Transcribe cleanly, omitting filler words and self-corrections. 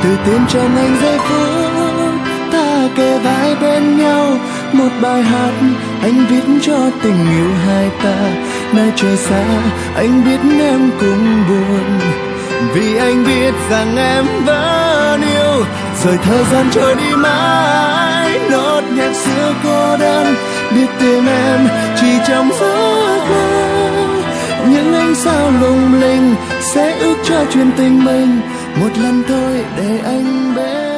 gửi tên trong anh giây phút ta kề vai bên nhau. Một bài hát anh viết cho tình yêu hai ta. Nơi trời xa anh biết em cũng buồn, vì anh biết rằng em vẫn yêu. Rồi thời gian trôi đi mãi, nốt nhạc xưa cô đơn, biết tìm em chỉ trong giấc mơ. Những ánh sao lung linh sẽ ước cho chuyện tình mình một lần thôi để anh bên.